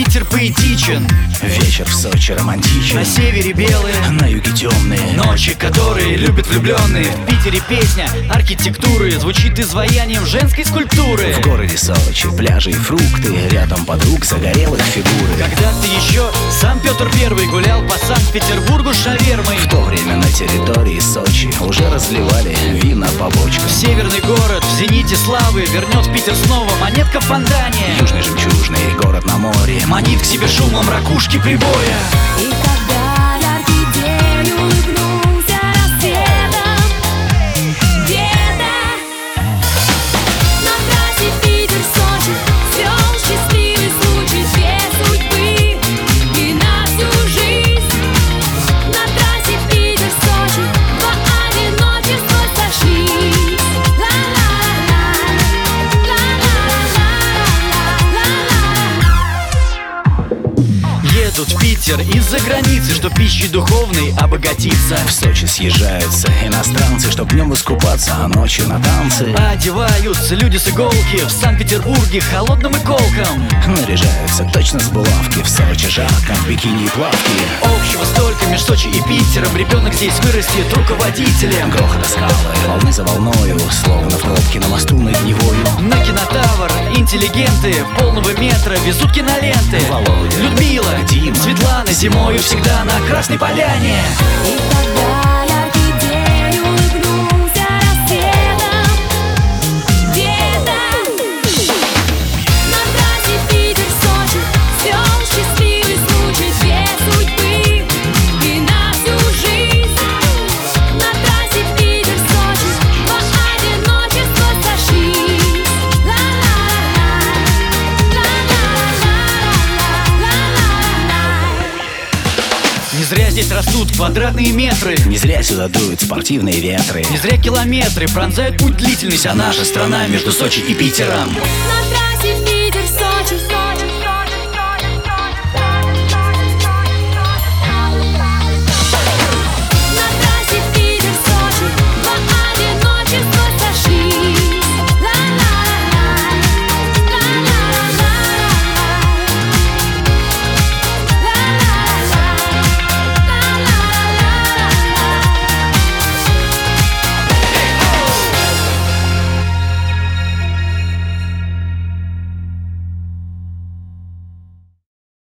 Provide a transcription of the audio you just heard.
Питер поэтичен, вечер в Сочи романтичен. на севере белые, на юге темные ночи, которые любят влюбленные. В Питере песня архитектуры звучит изваянием женской скульптуры. В городе Сочи пляжи и фрукты, рядом подруг загорелых фигуры. Когда-то еще сам Петр I гулял по Санкт-Петербургу с шавермой. В то время на территории Сочи уже разливали вина по бочкам. Северный город в зените славы вернет в Питер снова монетка в фонтане. Южный жемчужный город на море Манит к себе шумом ракушки прибоя. И когда яркий день улыбнулся рассветом, где-то на трассе Питер-Сочи свел счастливый случай две судьбы и на всю жизнь. На трассе Питер-Сочи два одиночества сошлись. Едут в Питер из-за границы, чтоб пищей духовной обогатиться. В Сочи съезжаются иностранцы, чтоб днем искупаться, а ночью на танцы. Одеваются люди с иголки в Санкт-Петербурге холодным и колком. Наряжаются точно с булавки, в Сочи жарко, бикини и плавки. Общего столько меж Сочи и Питером, ребенок здесь вырастет руководителем. Грохот скалы, волны за волною, словно в пробке на мосту над Невою. На кинотавр интеллигенты полного метра везут киноленты. Володя, Людмила, Дима, Светлана зимою всегда на Красной Поляне. И когда яркий день улыбнулся рассветом, где-то на трассе Питер-Сочи свел счастливый случай две судьбы и на всю жизнь. На трассе Питер-Сочи два одиночества сошлись. Не зря здесь растут квадратные метры, Не зря сюда дуют спортивные ветры. не зря километры пронзают путь длительность, а наша страна между Сочи и Питером. На